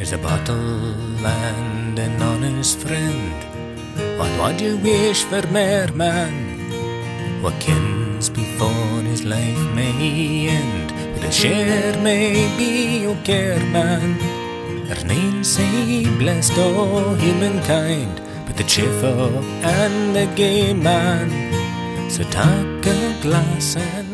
There's a bottle and an honest friend. What would you wish for more, man? What kens before his life may end, but a share may be your care, man. There's none say blessed o' humankind, but the cheerful and the gay man. So take a glass and